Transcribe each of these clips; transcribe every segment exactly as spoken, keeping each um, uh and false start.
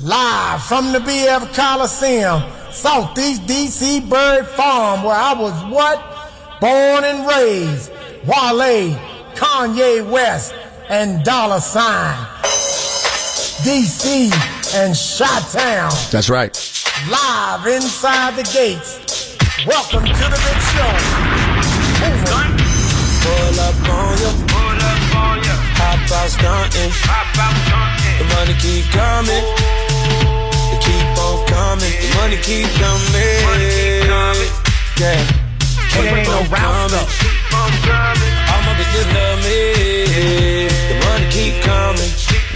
Live from the B F Coliseum, Southeast D C Bird Farm, where I was what? Born and raised. Wale, Kanye West, and Dollar Sign. D C and Chi-Town. That's right. Live inside the gates. Welcome to the big show. Moving. Pull up on ya. Pull up on ya. Hop out stunting. Hop out stunting. The money keep coming. It keep on coming. The money keep coming. Money keep coming. Yeah. It ain't no round up. Keep on coming. All my bitches love me. The money keep coming.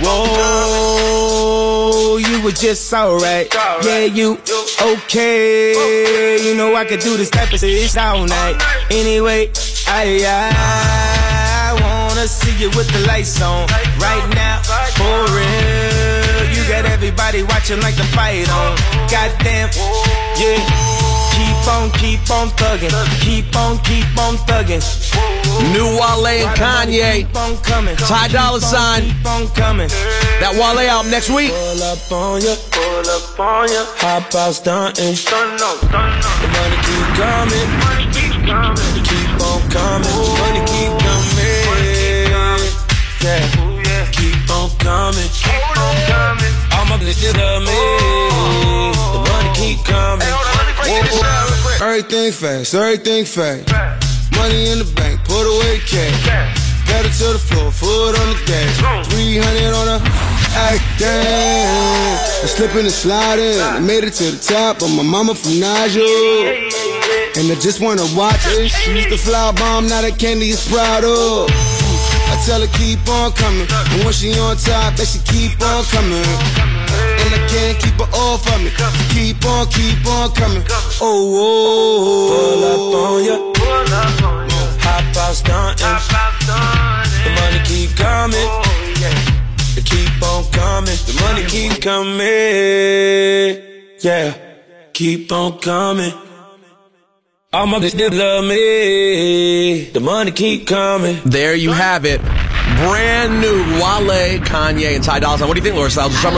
Whoa, you were just alright. Yeah, you okay. You know I could do this type of shit all night. Anyway, I, I wanna see you with the lights on right now, for real. You got everybody watching like the fight on. Goddamn, yeah. Keep on, keep on thugging. Keep on, keep on thugging. New Wale and Kanye. Ty Dolla Sign. That Wale album next week. Pull up on ya, pull up on ya. Hop out stunting. The money keep coming. Money keep coming. Keep on coming. Money keep coming. Yeah, keep on coming. Keep on coming. All my bitches love me. The money keep coming. Everything fast, everything fast. Money in the bank, put away cash. Pedal to the floor, foot on the gas. three hundred on the act, damn. I slipping and sliding, I made it to the top. I'm my mama from Nigel, and I just wanna watch it. She used to fly bomb, now that Candy is proud of. I tell her keep on coming, and when she on top, that she keep on coming. And I can't keep her off of me. Keep on, keep on coming. Oh, oh, oh. Pull up on ya. Pull up on ya. Hop out stunting. Hop out stunting. The money keep coming. Oh, yeah. It keep on coming. The money keep coming. Yeah. Keep on coming. All my bitches love me. The money keep coming. There you have it. Brand new Wale, Kanye, and Ty Dolla Sign. What do you think, Laura Styles?